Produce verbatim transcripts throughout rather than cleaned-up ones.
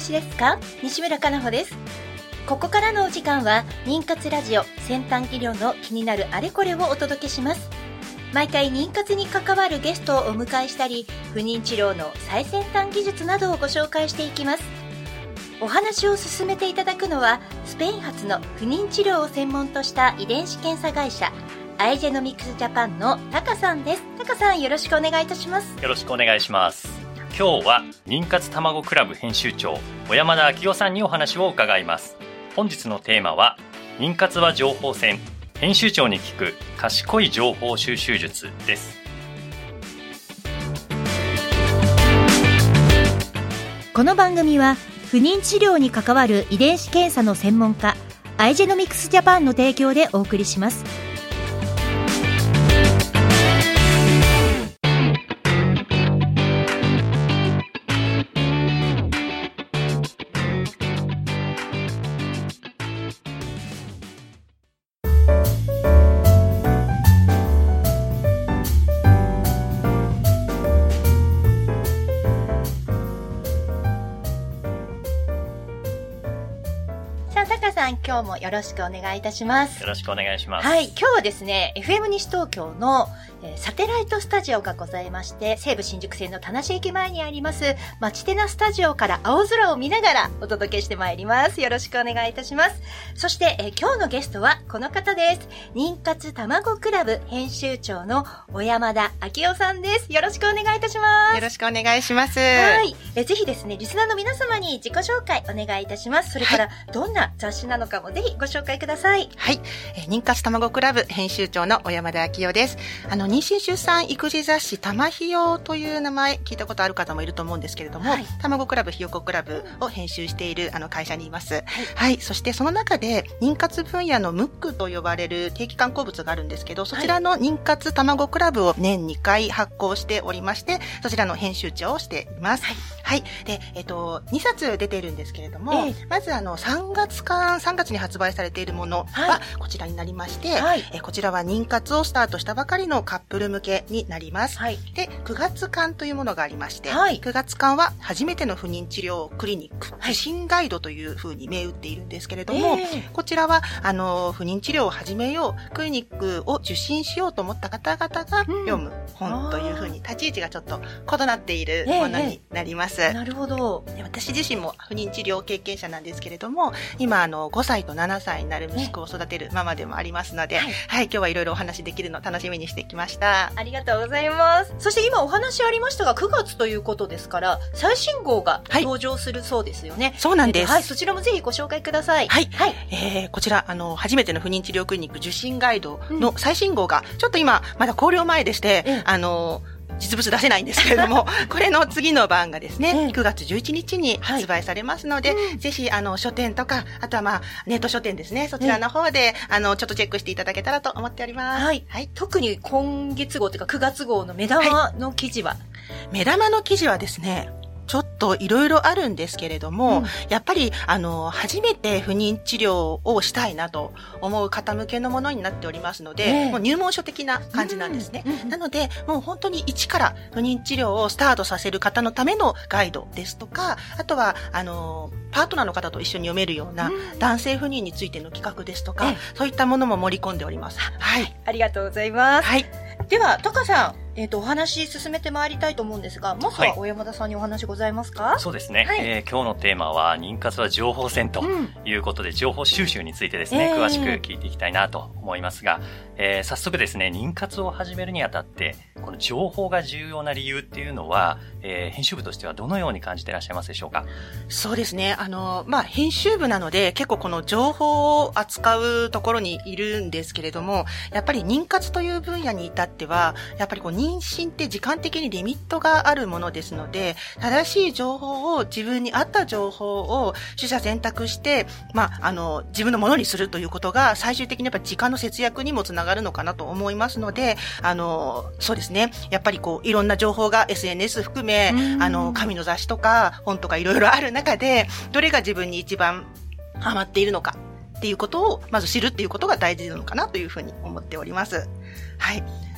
しですか？西村かなほです。ここからのお時間は妊活ラジオ、先端医療の気になるあれこれをお届けします。毎回妊活に関わるゲストをお迎えしたり、不妊治療の最先端技術などをご紹介していきます。お話を進めていただくのは、スペイン発の不妊治療を専門とした遺伝子検査会社アイジェノミクスジャパンのタカさんです。タカさん、よろしくお願いいたします。 よろしくお願いします。今日は妊活たまごクラブ編集長小山田昭夫さんにお話を伺います。本日のテーマは、妊活は情報戦、編集長に聞く賢い情報収集術です。 この番組は不妊治療に関わる遺伝子検査の専門家アイジェノミクスジャパンの提供でお送りします。今日もよろしくお願いいたします。 よろしくお願いします。 はい、今日はですね エフエム 西東京の、えー、サテライトスタジオがございまして、西武新宿線の田無駅前にありますマチテナスタジオから青空を見ながらお届けしてまいります。よろしくお願いいたします。そして、えー、今日のゲストはこの方です。妊活たまごクラブ編集長の小山田昭夫さんです。よろしくお願いいたします。 よろしくお願いします。 はい、えー、ぜひですねリスナーの皆様に自己紹介お願いいたします。それから、はい、どんな雑誌なのかもぜひご紹介ください。 はい、えー、妊活たまごクラブ編集長の小山田昭夫です。あの妊娠出産育児雑誌たまひよという名前聞いたことある方もいると思うんですけれども、はい、たまごクラブひよこクラブを編集しているあの会社にいます。はい、はい、そしてその中で妊活分野のムックと呼ばれる定期刊行物があるんですけど、そちらの妊活たまごクラブを年にかい発行しておりまして、そちらの編集長をしています。はい、はい、で、えっとにさつ出ているんですけれども、えー、まずあのさんがつかんさんがつに発売されているものはこちらになりまして、はい、えこちらは妊活をスタートしたばかりのカップル向けになります。はい、で、くがつかんというものがありまして、はい、くがつかんは初めての不妊治療クリニック、受診ガイドというふうに銘打っているんですけれども、えー、こちらはあの不妊治療を始めよう、クリニックを受診しようと思った方々が読む本というふうに、立ち位置がちょっと異なっているものになります。えーえー、 なるほど。 で、私自身も不妊治療経験者なんですけれども、今あのごさいとななさいになる息子を育てるママでもありますので、はい、はい、今日はいろいろお話できるのを楽しみにしてきました。 ありがとうございます。そして今お話ありましたが、くがつということですから最新号が登場するそうですよね。はい、 そうなんです。 はい、そちらもぜひご紹介ください。 はい、はい、えー、こちらあの初めての不妊治療クリニック受診ガイドの最新号が、うん、ちょっと今まだ考慮前でして、うん、あの実物出せないんですけれどもこれの次の版がですね、うん、くがつじゅういちにちに発売されますので、はい、ぜひあの書店とか、あとはまあネット書店ですね、そちらの方で、うん、あのちょっとチェックしていただけたらと思っております。はい、 はい、特に今月号というかくがつ号の目玉の記事は、はい、 目玉の記事はですね、ちょっといろいろあるんですけれども、うん、やっぱりあの初めて不妊治療をしたいなと思う方向けのものになっておりますので、えー、もう入門書的な感じなんですね。うんうん、なのでもう本当に一から不妊治療をスタートさせる方のためのガイドですとか、あとはあのパートナーの方と一緒に読めるような男性不妊についての企画ですとか、うん、そういったものも盛り込んでおります。はい、 ありがとうございます。 はい、 ではタカさん、えっと、お話進めてまいりたいと思うんですが、まずは小山田さんにお話ございますか？ はい、そうですね。はい、えー、今日のテーマは、妊活は情報戦ということで、うん、情報収集についてですね、えー、詳しく聞いていきたいなと思いますが、えー、早速ですね、妊活を始めるにあたって、この情報が重要な理由っていうのは、えー、編集部としてはどのように感じていらっしゃいますでしょうか？ そうですね。あの、まあ、編集部なので、結構この情報を扱うところにいるんですけれども、やっぱり妊活という分野に至っては、やっぱりこう妊娠って時間的にリミットがあるものですので、正しい情報を、自分に合った情報を取捨選択して、まあ、あの、自分のものにするということが、最終的にやっぱり時間の節約にもつながるのかなと思いますので、あの、そうですね。やっぱりこう、いろんな情報が エスエヌエス 含め、あの、紙の雑誌とか本とかいろいろある中で、どれが自分に一番ハマっているのかっていうことを、まず知るっていうことが大事なのかなというふうに思っております。はい。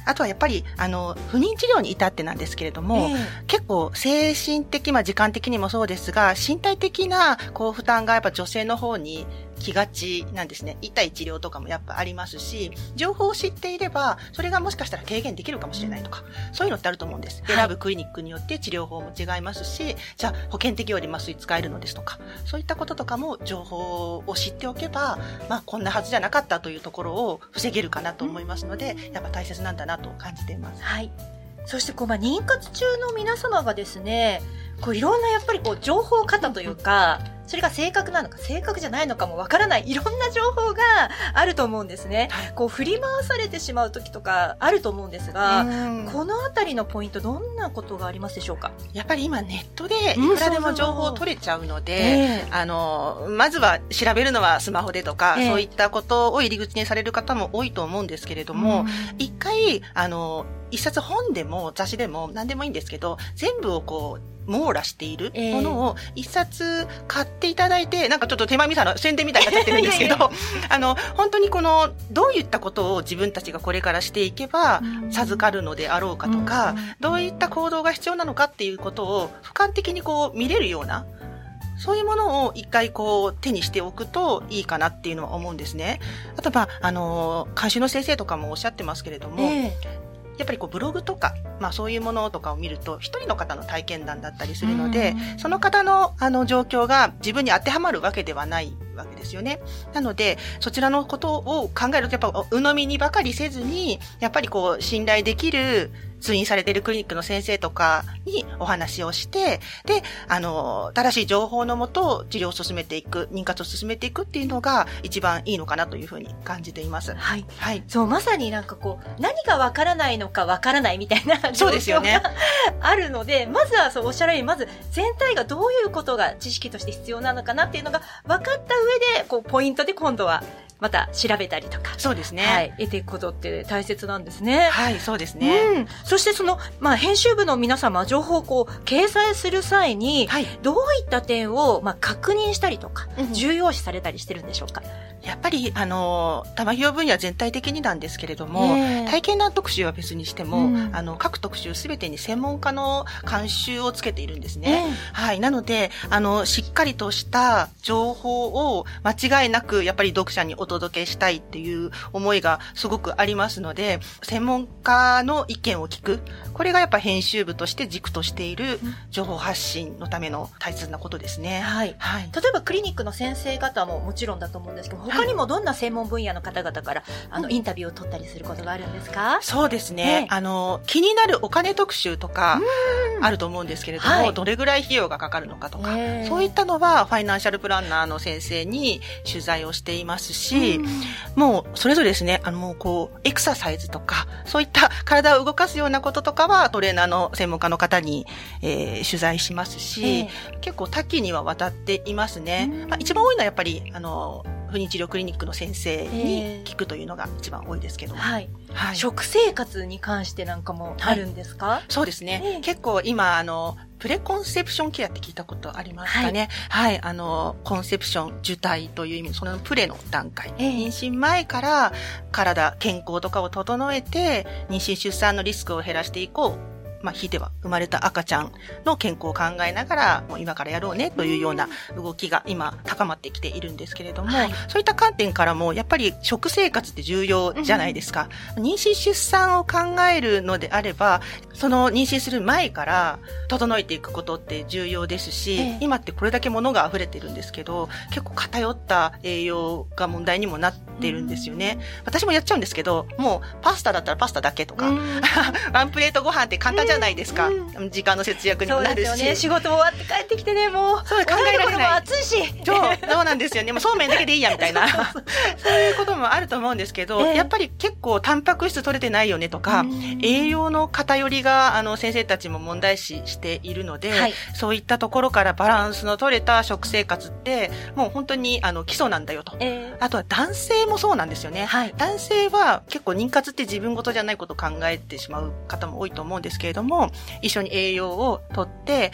あとはやっぱり、あの、不妊治療に至ってなんですけれども、えー、結構精神的、まあ時間的にもそうですが、身体的な、こう、負担がやっぱ女性の方に来がちなんですね。痛い治療とかもやっぱありますし、情報を知っていれば、それがもしかしたら軽減できるかもしれないとか、そういうのってあると思うんです。選ぶクリニックによって治療法も違いますし、じゃあ保険適用で麻酔使えるのですとか、そういったこととかも情報を知っておけば、まあこんなはずじゃなかったというところを防げるかなと思いますので、やっぱ大切なんだなと感じています。 はい。そしてこう、まあ、妊活中の皆様がですね、こういろんなやっぱりこう情報過多というか、それが正確なのか正確じゃないのかもわからないいろんな情報があると思うんですね。こう振り回されてしまう時とかあると思うんですが、このあたりのポイントどんなことがありますでしょうか？ やっぱり今ネットでいくらでも情報を取れちゃうので、あのまずは調べるのはスマホでとか、えー、そういったことを入り口にされる方も多いと思うんですけれども、一回あの一冊本でも雑誌でも何でもいいんですけど、全部をこう網羅しているものを一冊買っていただいて、えー、なんかちょっと手間みさの宣伝みたいになっちゃってるんですけど、あの、本当にこの、どういったことを自分たちがこれからしていけば授かるのであろうかとか、うん、どういった行動が必要なのかっていうことを俯瞰的にこう見れるような、そういうものを一回こう手にしておくといいかなっていうのは思うんですね。あとまあ、あの、監修の先生とかもおっしゃってますけれども、えーやっぱりこうブログとか、まあそういうものとかを見ると、一人の方の体験談だったりするので、その方のあの状況が自分に当てはまるわけではないわけですよね。なので、そちらのことを考えると、やっぱ鵜呑みにばかりせずに、やっぱりこう信頼できる通院されているクリニックの先生とかにお話をして、で、あの、正しい情報のもと治療を進めていく、妊活を進めていくっていうのが一番いいのかなというふうに感じています。 はい。はい。そう、まさになんかこう、何がわからないのかわからないみたいなそうですよね。 あるので、まずはそうおっしゃるように、まず全体がどういうことが知識として必要なのかなっていうのが分かった上で、こう、ポイントで今度はまた調べたりとか。 そうですね。 はい。得ていくことって大切なんですね。 はい、そうですね。 うん。そしてその、まあ、編集部の皆様、情報をこう、掲載する際に、はい、どういった点を、まあ、確認したりとか、うん、重要視されたりしてるんでしょうか？ やっぱり、あの、玉ひよ分野全体的になんですけれども、体験談特集は別にしても、うん、あの、各特集すべてに専門家の監修をつけているんですね。はい。なので、あの、しっかりとした情報を間違いなく、やっぱり読者にお届けしたいっていう思いがすごくありますので、専門家の意見を聞く。これがやっぱ編集部として軸としている情報発信のための大切なことですね。 はい。はい。例えばクリニックの先生方ももちろんだと思うんですけど、他にもどんな専門分野の方々から、あの、インタビューを取ったりすることがあるんですか？ そうですね。ね、あの、気になるお金特集とか、あると思うんですけれども、はい、どれぐらい費用がかかるのかとか、そういったのは、ファイナンシャルプランナーの先生に取材をしていますし、もう、それぞれですね、あの、もうこう、エクササイズとか、そういった体を動かすようなこととかは、トレーナーの専門家の方に、えー、取材しますし、結構多岐には渡っていますね。まあ、一番多いのはやっぱり、あの、不妊治療クリニックの先生に聞くというのが一番多いですけども、 はいはい、食生活に関してなんかもあるんですか？はい、 そうですね、えー、結構今あのプレコンセプションケアって聞いたことありますかね？はい、はい、あのコンセプション受胎という意味、そのプレの段階、えー、妊娠前から体健康とかを整えて妊娠出産のリスクを減らしていこう、まあ、ひいては生まれた赤ちゃんの健康を考えながら、もう今からやろうねというような動きが今高まってきているんですけれども、はい、そういった観点からもやっぱり食生活って重要じゃないですか。うん、妊娠出産を考えるのであれば、その妊娠する前から整えていくことって重要ですし、ええ、今ってこれだけ物が溢れてるんですけど、結構偏った栄養が問題にもなってるんですよね。うん、私もやっちゃうんですけど、もうパスタだったらパスタだけとか、うん、ワンプレートご飯って簡単じゃないじゃないですか、うん、時間の節約にもなるし。 そうですよね。仕事終わって帰ってきてね、もうそう考えられない。 暑いし。 そう、そうなんですよね。もうそうめんだけでいいやみたいなそういうこともあると思うんですけど、えー、やっぱり結構タンパク質取れてないよねとか、栄養の偏りがあの先生たちも問題視しているので、はい、そういったところからバランスの取れた食生活ってもう本当にあの基礎なんだよと、えー、あとは男性もそうなんですよね、はい、男性は結構妊活って自分事じゃないことを考えてしまう方も多いと思うんですけれども、一緒に栄養をとって、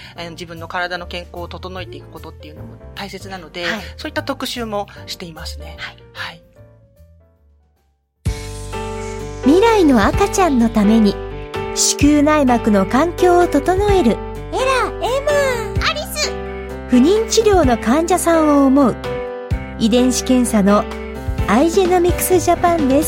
えー、自分の体の健康を整えていくことっていうのも大切なので、はい、そういった特集もしていますね。はい。はい、 未来来の赤ちゃんのために子宮内膜の環境を整えるエラ、エマ、アリス。不妊治療の患者さんを思う遺伝子検査のアイジェノミクスジャパンです。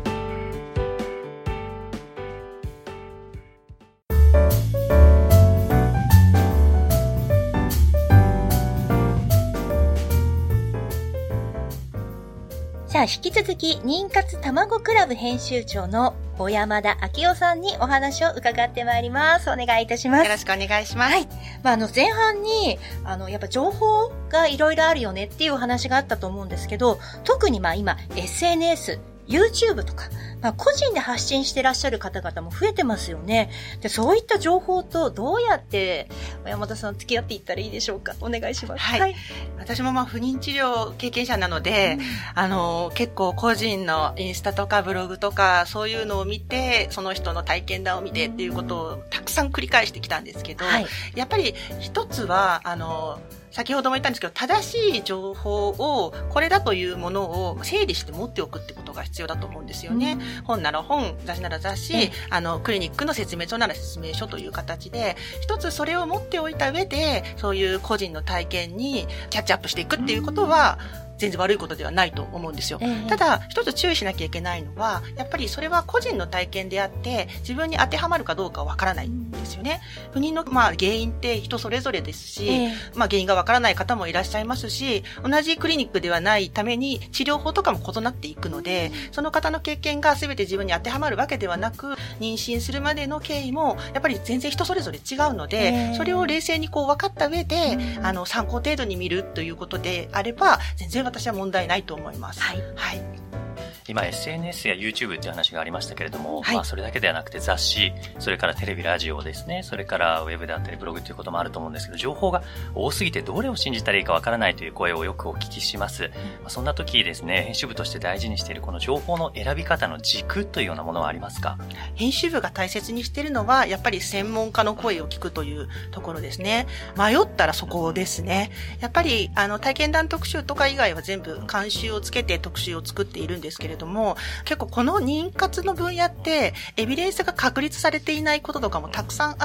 さあ、引き続き妊活たまごクラブ編集長の小山田昭夫さんにお話を伺ってまいります。お願いいたします。 よろしくお願いします。 はい。まあ、あの、前半に、あの、やっぱ情報がいろいろあるよねっていうお話があったと思うんですけど、特にまあ今、エスエヌエス、YouTube とか、まあ、個人で発信してらっしゃる方々も増えてますよね。で、そういった情報とどうやって山田さん付き合っていったらいいでしょうか。お願いします。 はい。はい、私もまあ不妊治療経験者なので、うん、あの、結構個人のインスタとかブログとかそういうのを見て、その人の体験談を見てっていうことをたくさん繰り返してきたんですけど、はい、やっぱり一つは、あの、先ほども言ったんですけど、正しい情報を、これだというものを整理して持っておくってことが必要だと思うんですよね。うん、本なら本、雑誌なら雑誌、あの、クリニックの説明書なら説明書という形で、一つそれを持っておいた上で、そういう個人の体験にキャッチアップしていくっていうことは、全然悪いことではないと思うんですよ。えー、ただ、一つ注意しなきゃいけないのは、やっぱりそれは個人の体験であって、自分に当てはまるかどうかはわからないんですよね。不妊の、まあ、原因って人それぞれですし、えー、まあ、原因がわからない方もいらっしゃいますし、同じクリニックではないために治療法とかも異なっていくので、その方の経験が全て自分に当てはまるわけではなく、妊娠するまでの経緯も、やっぱり全然人それぞれ違うので、えー、それを冷静にこう分かった上で、あの、参考程度に見るということであれば、全然私は問題ないと思います。はい。はい。 今 エスエヌエス や YouTube っていう話がありましたけれども、はい、まあそれだけではなくて雑誌、それからテレビ、ラジオですね、それからウェブであったりブログということもあると思うんですけど、情報が多すぎてどれを信じたらいいかわからないという声をよくお聞きします。うん、まあ、そんな時ですね、編集部として大事にしているこの情報の選び方の軸というようなものはありますか？ 編集部が大切にしているのは、やっぱり専門家の声を聞くというところですね。迷ったらそこですね。やっぱりあの体験談特集とか以外は全部監修をつけて特集を作っているんですけれども、結構この妊活の分野ってエビデンスが確立されていないこととかもたくさんあって、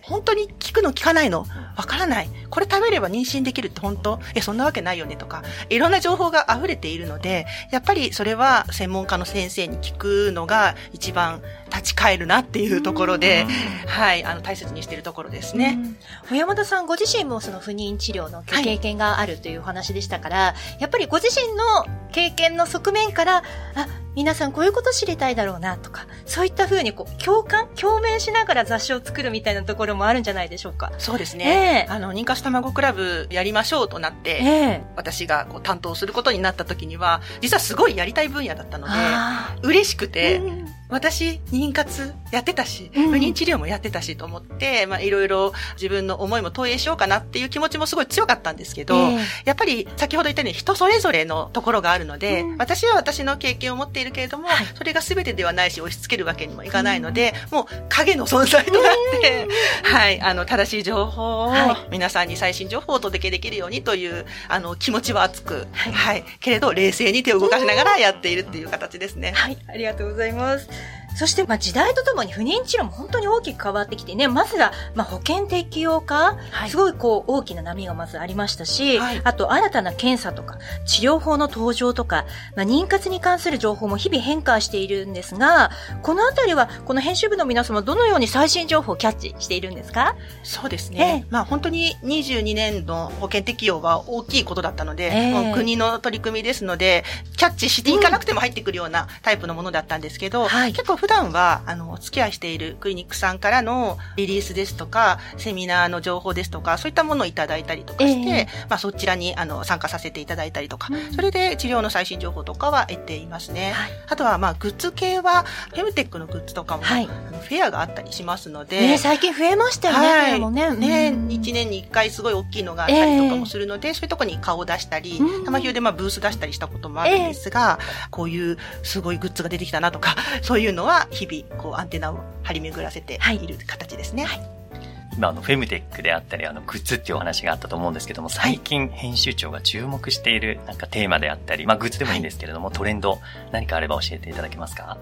本当に効くの効かないのわからない、これ食べれば妊娠できるって本当えそんなわけないよねとか、いろんな情報が溢れているので、やっぱりそれは専門家の先生に聞くのが一番立ち返るなっていうところで、はい、あの大切にしているところですね。 小山田さんご自身もその不妊治療の経験があるというお話でしたから、はい、やっぱりご自身の経験の側面から、あ、皆さんこういうこと知りたいだろうなとか、そういった風にこう共感共鳴しながら雑誌を作るみたいなところもあるんじゃないでしょうか。 そうですね、えー、あの妊活たまごクラブやりましょうとなって、えー、私がこう担当することになった時には実はすごいやりたい分野だったので嬉しくて、うん、私妊活やってたし、不妊治療もやってたしと思って、まあいろいろ自分の思いも投影しようかなっていう気持ちもすごい強かったんですけど、えー、やっぱり先ほど言ったように人それぞれのところがあるので、うん、私は私の経験を持っているけれども、はい、それが全てではないし押し付けるわけにもいかないので、うん、もう影の存在となって、うん、はい、あの正しい情報を、はい、皆さんに最新情報をお届けできるようにというあの気持ちは熱く、はい、はい、けれど冷静に手を動かしながらやっているっていう形ですね。 はい、ありがとうございます。そして、まあ、時代とともに不妊治療も本当に大きく変わってきてね、まずは、まあ、保険適用化、はい、すごいこう、大きな波がまずありましたし、はい、あと、新たな検査とか、治療法の登場とか、まあ、妊活に関する情報も日々変化しているんですが、このあたりは、この編集部の皆様、どのように最新情報をキャッチしているんですか？ そうですね。えー、まあ、本当ににじゅうにねんの保険適用は大きいことだったので、えー、もう国の取り組みですので、キャッチしていかなくても入ってくるようなタイプのものだったんですけど、うん、はい、結構普段は、あの、お付き合いしているクリニックさんからのリリースですとか、セミナーの情報ですとか、そういったものをいただいたりとかして、えー、まあそちらにあの参加させていただいたりとか、うん、それで治療の最新情報とかは得ていますね。はい、あとはまあグッズ系は、フェムテックのグッズとかも、はい、あのフェアがあったりしますので。 ね、最近増えましたよね。はい、もね。 ね、いちねんにいっかいすごい大きいのがあったりとかもするので、えー、そういうところに顔を出したり、たまひよでまあブース出したりしたこともあるんですが、えー、こういうすごいグッズが出てきたなとか、そういうのは日々こうアンテナを張り巡らせている形ですね。はいはい、 今あのフェムテックであったりあのグッズっていうお話があったと思うんですけども、最近編集長が注目しているなんかテーマであったり、まあグッズでもいいんですけれども、はい、トレンド何かあれば教えていただけますか？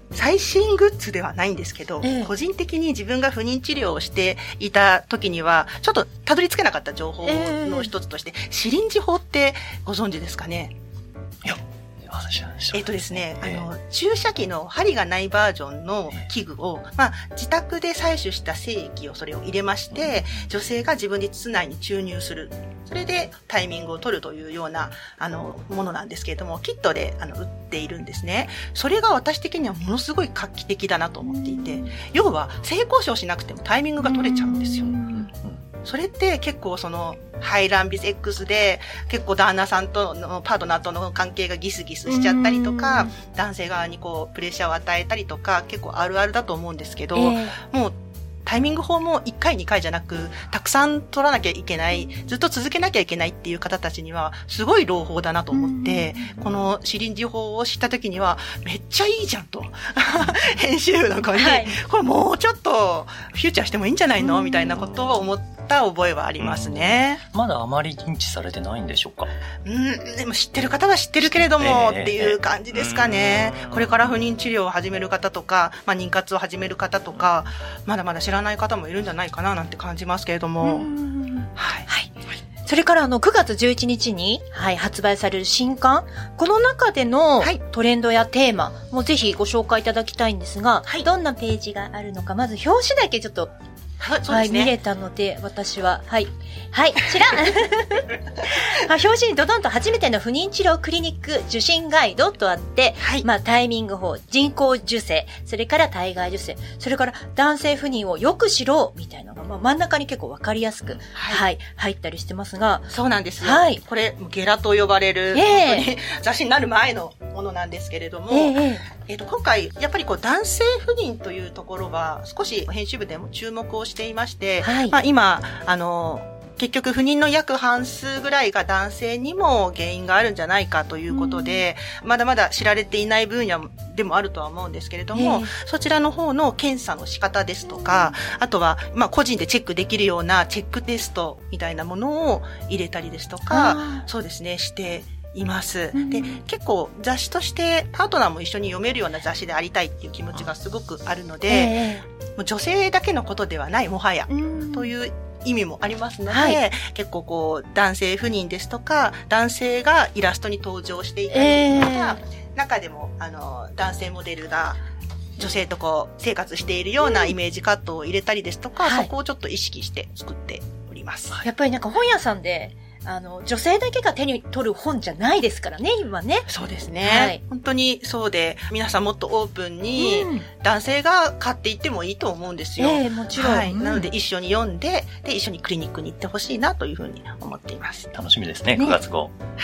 最新グッズではないんですけど、ええ、個人的に自分が不妊治療をしていた時には、ちょっとたどり着けなかった情報の一つとして、えー、シリンジ法ってご存知ですかね？ いや、私はえっとですね、えー、あの、注射器の針がないバージョンの器具を、まあ、自宅で採取した精液をそれを入れまして、女性が自分で膣内に注入する。それでタイミングを取るというような、あの、ものなんですけれども、キットで、あの、売っているんですね。それが私的にはものすごい画期的だなと思っていて、要は、性交渉しなくてもタイミングが取れちゃうんですよ。それって結構その、排卵ビセックスで結構旦那さんとのパートナーとの関係がギスギスしちゃったりとか、男性側にこうプレッシャーを与えたりとか結構あるあるだと思うんですけど、えー、もうタイミング法もいっかいにかいじゃなくたくさん取らなきゃいけない、ずっと続けなきゃいけないっていう方たちにはすごい朗報だなと思って、このシリンジ法を知った時にはめっちゃいいじゃんと編集部の子に、はい、これもうちょっとフューチャーしてもいいんじゃないのみたいなことを思って覚えはありますね。 まだあまり認知されてないんでしょうか？ うん、でも知ってる方は知ってるけれども、えー、っていう感じですかね。これから不妊治療を始める方とか、まあ、妊活を始める方とか、まだまだ知らない方もいるんじゃないかななんて感じますけれども。はい。 はい。それからあのくがつじゅういちにちに、はい、発売される新刊、この中でのトレンドやテーマもぜひご紹介いただきたいんですが、はい、どんなページがあるのか、まず表紙だけちょっとはい、はい、見れたので、私は、はい。はい、ちらまあ、表紙にドドンと初めての不妊治療クリニック受診ガイドとあって、はい、まあ、タイミング法、人工授精、それから体外受精、それから男性不妊をよく知ろう、みたいなのが、まあ、真ん中に結構わかりやすく、はい、はい、入ったりしてますが。 そうなんですよ。はい。これ、ゲラと呼ばれる、えー、本当に雑誌になる前のものなんですけれども、えーえーと、今回、やっぱりこう、男性不妊というところは、少し編集部でも注目をしていまして、はい、まあ今、あの、結局不妊の約半数ぐらいが男性にも原因があるんじゃないかということで、うん、まだまだ知られていない分野でもあるとは思うんですけれども、そちらの方の検査の仕方ですとか、あとは、まあ個人でチェックできるようなチェックテストみたいなものを入れたりですとか、そうですね、しています。で、結構雑誌としてパートナーも一緒に読めるような雑誌でありたいっていう気持ちがすごくあるので、えー、もう女性だけのことではない、もはや、という意味もありますので、はい、結構こう、男性不妊ですとか、男性がイラストに登場していたりとか、えー、中でも、あの、男性モデルが、女性とこう、生活しているようなイメージカットを入れたりですとか、うん、そこをちょっと意識して作っております。 やっぱりなんか本屋さんで、あの、女性だけが手に取る本じゃないですからね、今ね。 そうですね。はい、本当にそうで、皆さんもっとオープンに、男性が買っていってもいいと思うんですよ。 ええ、もちろん。 はい。うん、なので一緒に読んで、で、一緒にクリニックに行ってほしいなというふうに思っています。 楽しみですね、ね、くがつ号。 はい。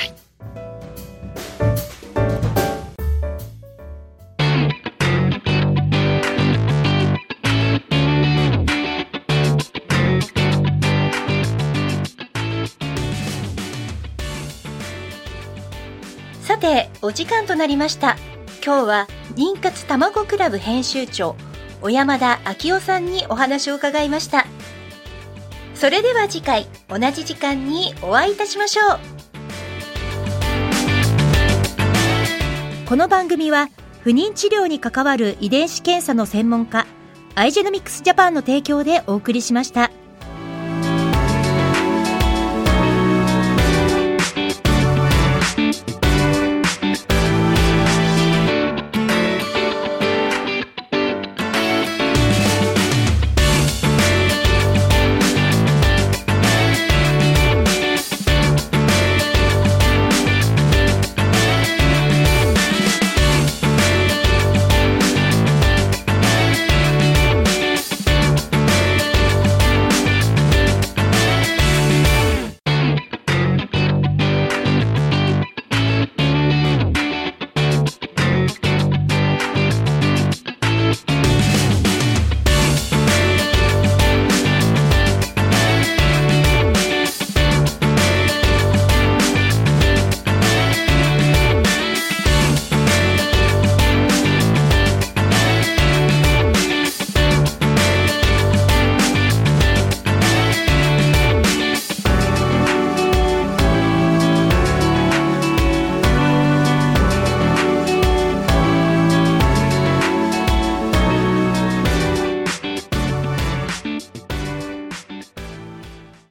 さて、お時間となりました。今日は妊活たまごクラブ編集長小山田昭夫さんにお話を伺いました。それでは次回同じ時間にお会いいたしましょう。この番組は不妊治療に関わる遺伝子検査の専門家アイジェノミクスジャパンの提供でお送りしました。